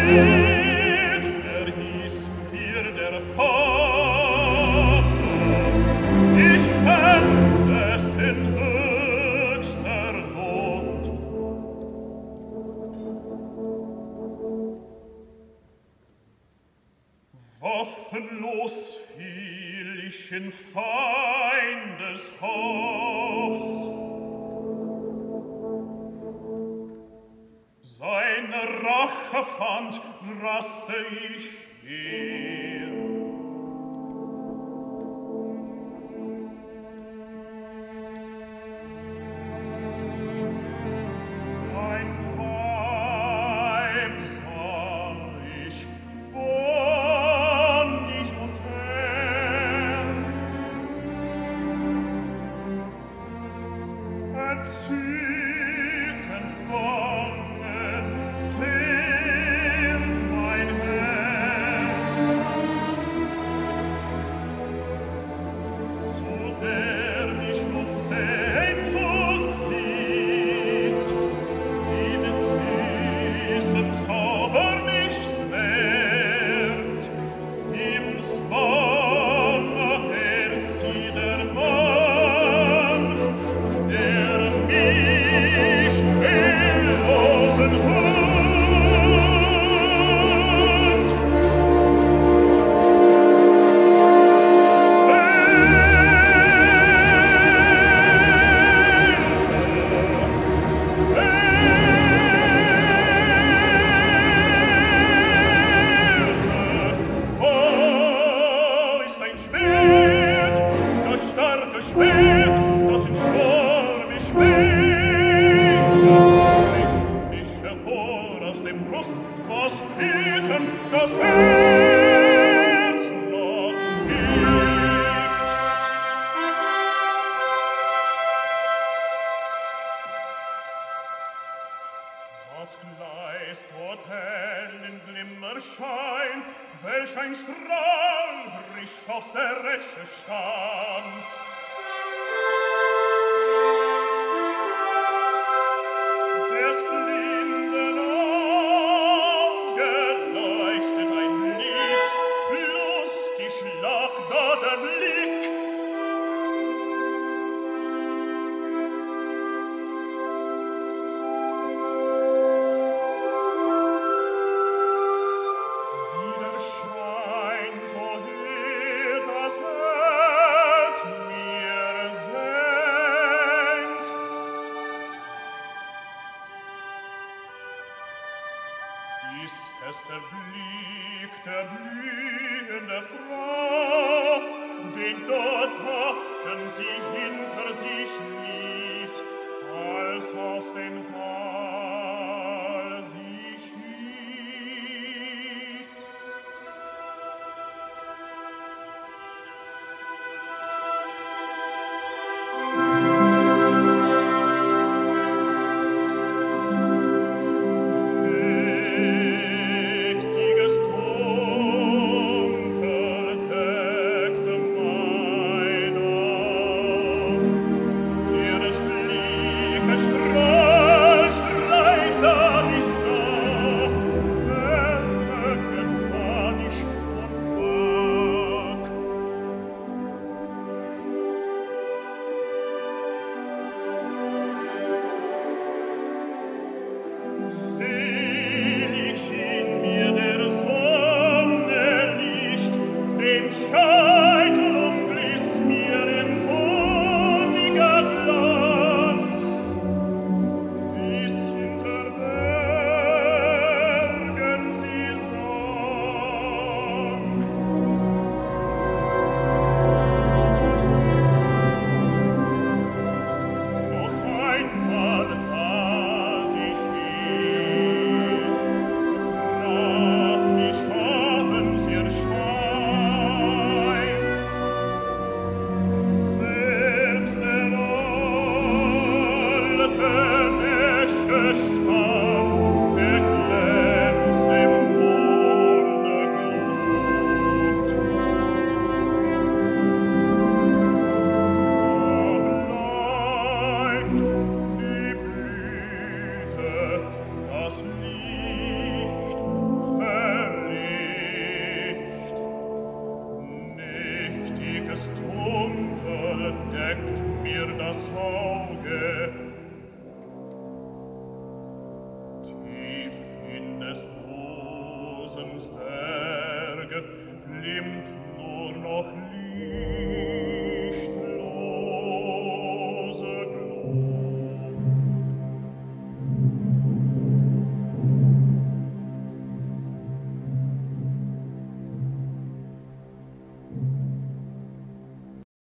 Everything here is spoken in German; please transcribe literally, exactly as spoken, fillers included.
verhieß mir der Vater, ich fänd es in höchster Not. Waffenlos fiel ich in Feindes Haus. Seine Rache fand, raste ich her. Ein Weib sah ich von ich und her. Entzückend bangen, zehrt mein Herz. Zu der mich nun Sehnsucht zieht, die mit süßem Zauber mich nährt. Im Swanne hält sie der Mann, der mich wehrlosen Hund. Wo ist dein Schwert, das starke Schwert, das in Sturm mich weht? Bricht mich hervor aus dem Brust, was beten das Herz noch hegt. Was gleist dort hell in Glimmerschein, welch ein Strahl bricht aus der Resche Stahn. Des blinden Auge leuchtet ein Blitz, lustig lacht da der Blick. Wie der Schein so hell das Herz mir senkt. Ist es der Blick der blühende Frau, den dort haften sie hinter sich ließ, als aus dem Saal sie schied? Mächtiges Dunkel deckte mein Aug, ihres Blickes Strahl Herzensberg.